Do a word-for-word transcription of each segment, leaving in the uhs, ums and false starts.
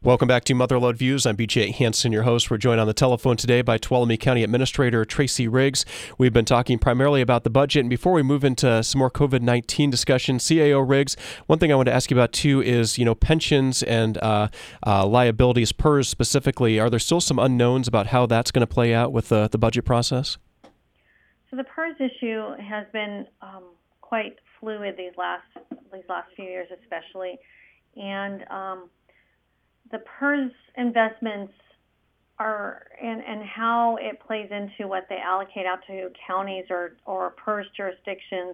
Welcome back to Motherlode Views. I'm B J Hansen, your host. We're joined on the telephone today by Tuolumne County Administrator Tracy Riggs. We've been talking primarily about the budget, and before we move into some more COVID nineteen discussion, C A O Riggs, one thing I want to ask you about too is, you know, pensions and uh, uh, liabilities, P E R S specifically. Are there still some unknowns about how that's going to play out with the, the budget process? So the P E R S issue has been um, quite fluid these last these last few years, especially, and um, the P E R S investments are and, and how it plays into what they allocate out to counties or, or P E R S jurisdictions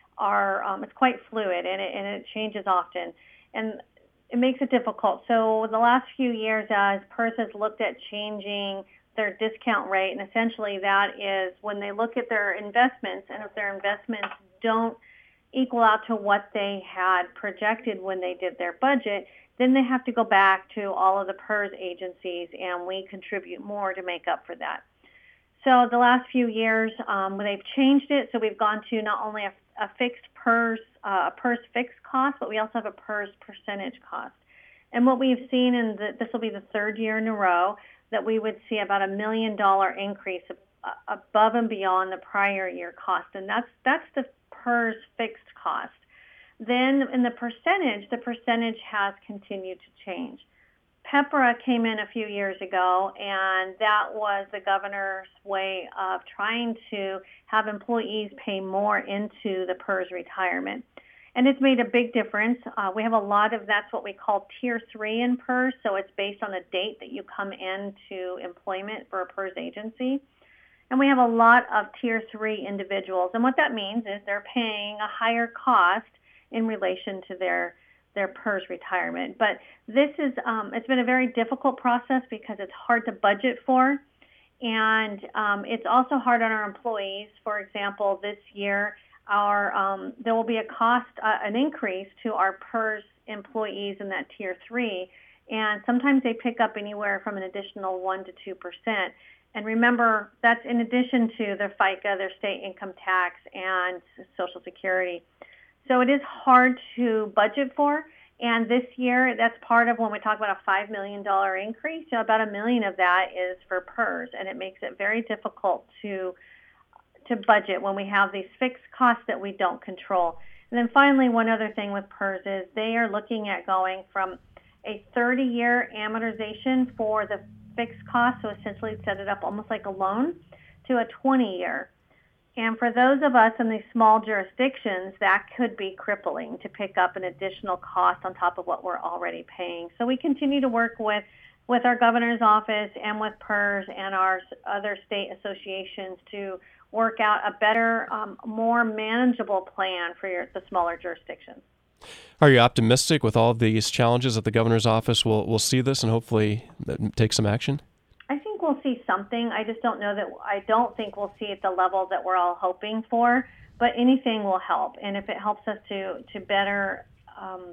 are um, it's quite fluid and it, and it changes often, and it makes it difficult. So the last few years, as P E R S has looked at changing their discount rate, and essentially that is when they look at their investments, and if their investments don't equal out to what they had projected when they did their budget, then they have to go back to all of the P E R S agencies, and we contribute more to make up for that. So the last few years, um, they've changed it, so we've gone to not only a, a fixed P E R S, uh, a P E R S fixed cost, but we also have a P E R S percentage cost. And what we've seen, and this will be the third year in a row, that we would see about a million dollar increase above and beyond the prior year cost, and that's that's the P E R S fixed cost. Then in the percentage, the percentage has continued to change. PEPRA came in a few years ago, and that was the governor's way of trying to have employees pay more into the P E R S retirement. And it's made a big difference. Uh, we have a lot of, that's what we call Tier three in P E R S, so it's based on the date that you come into employment for a P E R S agency. And we have a lot of Tier three individuals, and what that means is they're paying a higher cost in relation to their their P E R S retirement. But this is, um, it's been a very difficult process because it's hard to budget for, and um, it's also hard on our employees. For example, this year, our um, there will be a cost, uh, an increase to our P E R S employees in that Tier three, and sometimes they pick up anywhere from an additional one to two percent. And remember, that's in addition to their FICA, their state income tax, and Social Security. So it is hard to budget for, and this year, that's part of when we talk about a five million dollars increase, you know, about a million of that is for P E R S, and it makes it very difficult to to budget when we have these fixed costs that we don't control. And then finally, one other thing with P E R S is they are looking at going from a thirty-year amortization for the fixed cost, so essentially set it up almost like a loan, to a twenty-year. And for those of us in these small jurisdictions, that could be crippling to pick up an additional cost on top of what we're already paying. So we continue to work with, with our governor's office and with P E R S and our other state associations to work out a better, um, more manageable plan for your, the smaller jurisdictions. Are you optimistic with all of these challenges that the governor's office will, will see this and hopefully take some action? I think we'll see something. I just don't know that, I don't think we'll see at the level that we're all hoping for, but anything will help. And if it helps us to, to better um,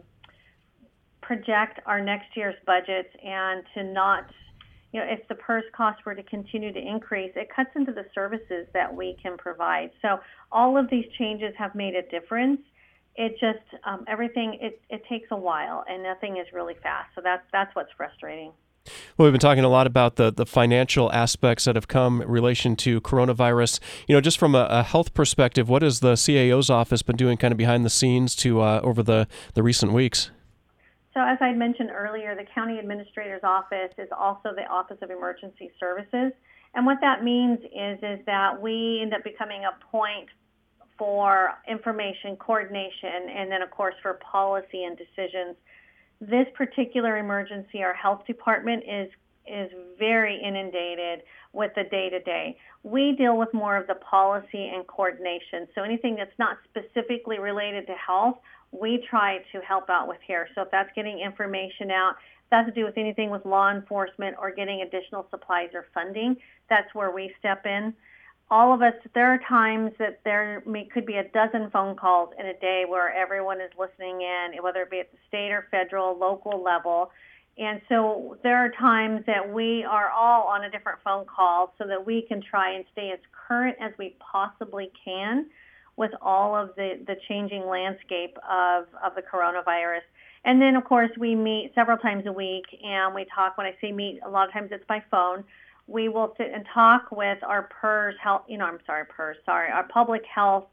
project our next year's budgets and to not, you know, if the P E R S costs were to continue to increase, it cuts into the services that we can provide. So all of these changes have made a difference. It just, um, everything, it, it takes a while, and nothing is really fast. So that's, that's what's frustrating. Well, we've been talking a lot about the, the financial aspects that have come in relation to coronavirus. You know, just from a, a health perspective, what has the C A O's office been doing kind of behind the scenes to uh, over the, the recent weeks? So as I mentioned earlier, the county administrator's office is also the Office of Emergency Services. And what that means is, is that we end up becoming a point for information coordination and then, of course, for policy and decisions. This particular emergency, our health department is is very inundated with the day-to-day. We deal with more of the policy and coordination. So anything that's not specifically related to health, we try to help out with here. So if that's getting information out, if that's to do with anything with law enforcement or getting additional supplies or funding, that's where we step in. All of us, there are times that there may, could be a dozen phone calls in a day where everyone is listening in, whether it be at the state or federal, local level. And so there are times that we are all on a different phone call so that we can try and stay as current as we possibly can with all of the, the changing landscape of, of the coronavirus. And then, of course, we meet several times a week, and we talk. When I say meet, a lot of times it's by phone. We will sit and talk with our P E R S health, you know, I'm sorry, P E R S, sorry, our public health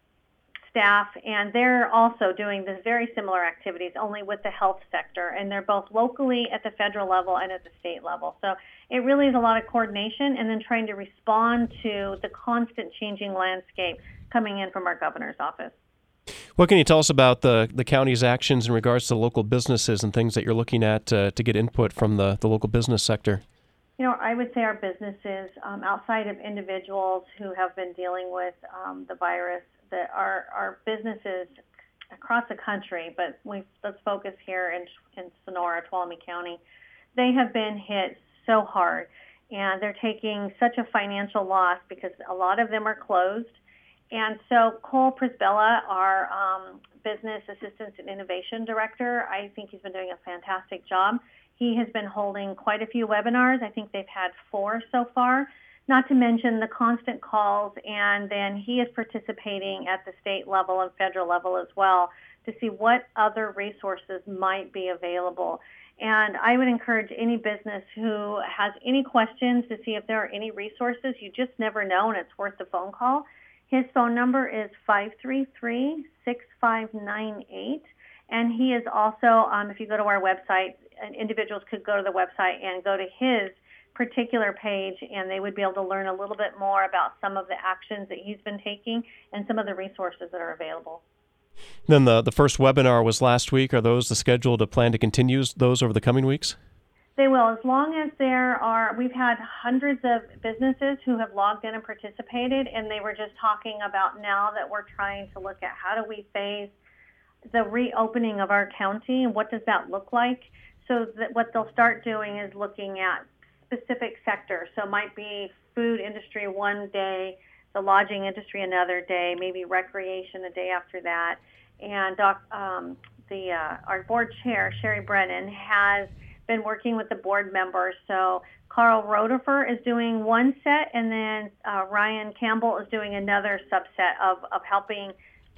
staff, and they're also doing this very similar activities, only with the health sector, and they're both locally at the federal level and at the state level. So it really is a lot of coordination, and then trying to respond to the constant changing landscape coming in from our governor's office. What can you tell us about the, the county's actions in regards to local businesses and things that you're looking at uh, to get input from the, the local business sector? You know, I would say our businesses, um, outside of individuals who have been dealing with um, the virus, that our, our businesses across the country, but we let's focus here in, in Sonora, Tuolumne County, they have been hit so hard, and they're taking such a financial loss because a lot of them are closed. And so Cole Prisbella, our um, Business Assistance and Innovation Director, I think he's been doing a fantastic job. He has been holding quite a few webinars. I think they've had four so far, not to mention the constant calls. And then he is participating at the state level and federal level as well to see what other resources might be available. And I would encourage any business who has any questions to see if there are any resources. You just never know, and it's worth the phone call. His phone number is five three three, six five nine eight, and he is also, um, if you go to our website, individuals could go to the website and go to his particular page, and they would be able to learn a little bit more about some of the actions that he's been taking and some of the resources that are available. Then the, the first webinar was last week. Are those the schedule to plan to continue those over the coming weeks? They will, as long as there are, we've had hundreds of businesses who have logged in and participated, and they were just talking about now that we're trying to look at how do we phase the reopening of our county and what does that look like. So that what they'll start doing is looking at specific sectors. So it might be food industry one day, the lodging industry another day, maybe recreation a day after that. And doc, um, the uh, our board chair, Sherry Brennan, has been working with the board members. So Carl Rodefer is doing one set, and then uh, Ryan Campbell is doing another subset of, of helping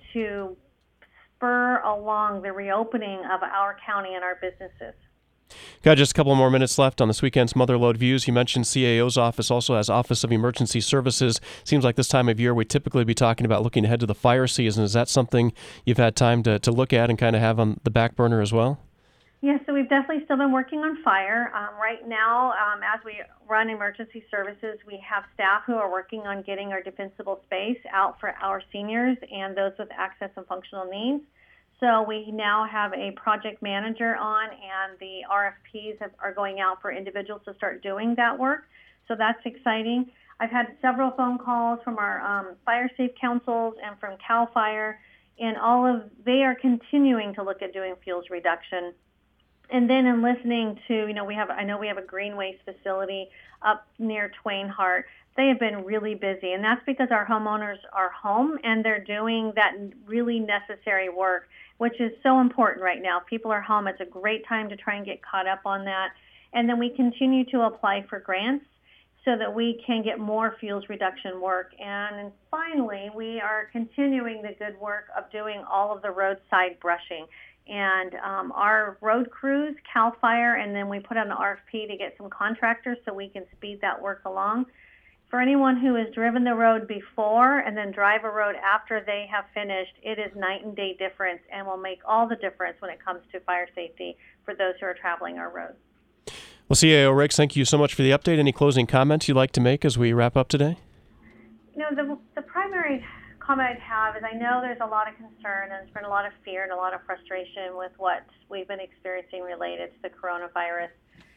to spur along the reopening of our county and our businesses. Got just a couple more minutes left on this weekend's Mother Lode Views. You mentioned C A O's office also has Office of Emergency Services. Seems like this time of year we typically be talking about looking ahead to the fire season. Is that something you've had time to, to look at and kind of have on the back burner as well? Yes, yeah, so we've definitely still been working on fire. Um, right now, um, as we run emergency services, we have staff who are working on getting our defensible space out for our seniors and those with access and functional needs. So we now have a project manager on, and the R F Ps have, are going out for individuals to start doing that work. So that's exciting. I've had several phone calls from our um, fire safe councils and from CAL FIRE, and all of they are continuing to look at doing fuels reduction. And then in listening to, you know, we have, I know we have a green waste facility up near Twain Harte. They have been really busy, and that's because our homeowners are home and they're doing that really necessary work, which is so important right now. People are home. It's a great time to try and get caught up on that. And then we continue to apply for grants so that we can get more fuels reduction work. And, and finally, we are continuing the good work of doing all of the roadside brushing. And um, our road crews, CAL FIRE, and then we put out an R F P to get some contractors so we can speed that work along. For anyone who has driven the road before and then drive a road after they have finished, it is night and day difference and will make all the difference when it comes to fire safety for those who are traveling our roads. Well, C A O Riggs, thank you so much for the update. Any closing comments you'd like to make as we wrap up today? You know, the, the primary comment I'd have is I know there's a lot of concern and there's been a lot of fear and a lot of frustration with what we've been experiencing related to the coronavirus.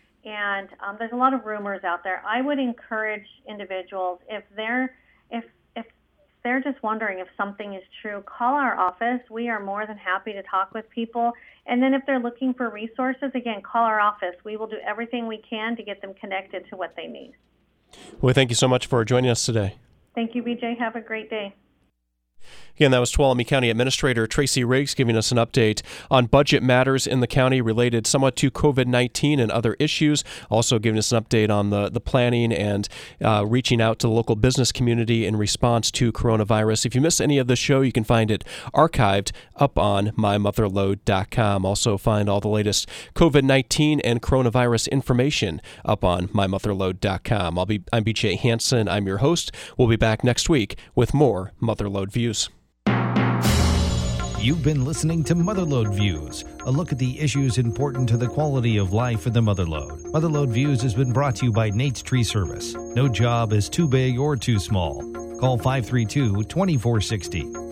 And um, there's a lot of rumors out there. I would encourage individuals, if they're if if they're just wondering if something is true, call our office. We are more than happy to talk with people. And then if they're looking for resources, again, call our office. We will do everything we can to get them connected to what they need. Well, thank you so much for joining us today. Thank you, B J. Have a great day. Again, that was Tuolumne County Administrator Tracy Riggs giving us an update on budget matters in the county related somewhat to COVID nineteen and other issues. Also giving us an update on the, the planning and uh, reaching out to the local business community in response to coronavirus. If you missed any of the show, you can find it archived up on my mother lode dot com. Also find all the latest COVID nineteen and coronavirus information up on my mother lode dot com. I'll be, I'm B J Hansen. I'm your host. We'll be back next week with more Motherlode Views. You've been listening to Motherlode Views, a look at the issues important to the quality of life in the Motherlode. Motherlode Views has been brought to you by Nate's Tree Service. No job is too big or too small. Call five three two, two four six zero.